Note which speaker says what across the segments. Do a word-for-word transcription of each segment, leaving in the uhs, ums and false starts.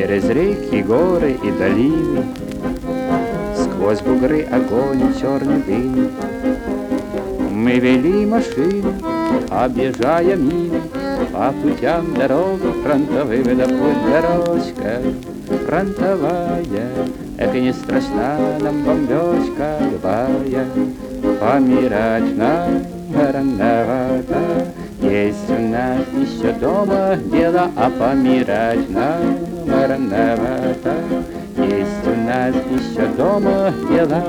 Speaker 1: Через реки, горы и долины, сквозь бугры, огонь и черный дым. Мы вели машины, объезжая мили, по путям дорогу фронтовым, да путь дорожка фронтовая. Эх, и не страшна нам бомбежка любая, помирать нам рановато. Есть у нас еще дома дело, а помирать нам рановато. Есть у нас еще дома дела.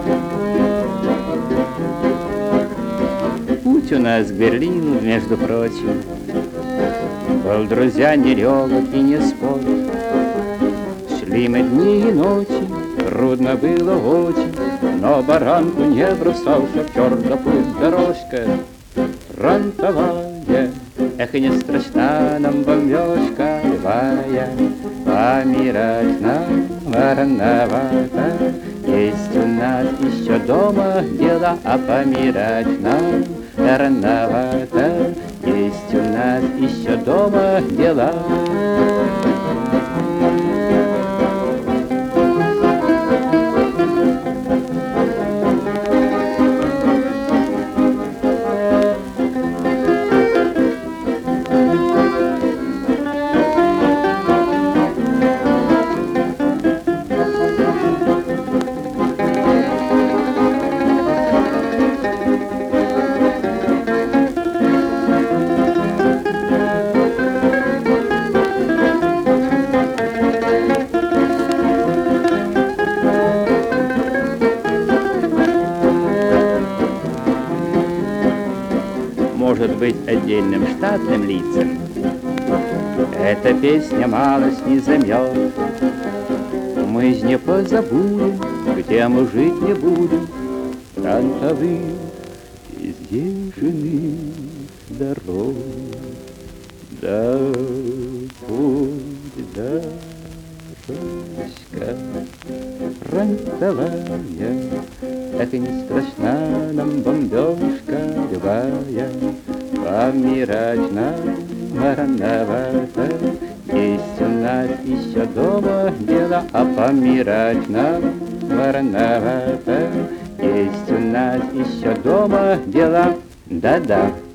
Speaker 1: Путь у нас к Берлину, между прочим, был, друзья, нелегок и не спор. Шли мы дни и ночи, трудно было очень, но баранку не бросал шофер, да пусть дорожка фронтовая. Эх, и не страшна нам бомбежка левая, помирать нам рановато. Есть у нас еще дома дело, а помирать нам рановато. Есть у нас еще дома дела. Может быть, отдельным штатным лицам эта песня малость не займет. Мы ж не позабудем, где мы жить не будем, фронтовых издержанных дорог. Да путь дорожка фронтовая, эх, и не страшна нам бомбежка любая, помирать нам рановато. Есть у нас еще дома дело, а помирать нам рановато. Есть у нас еще дома дела, да-да.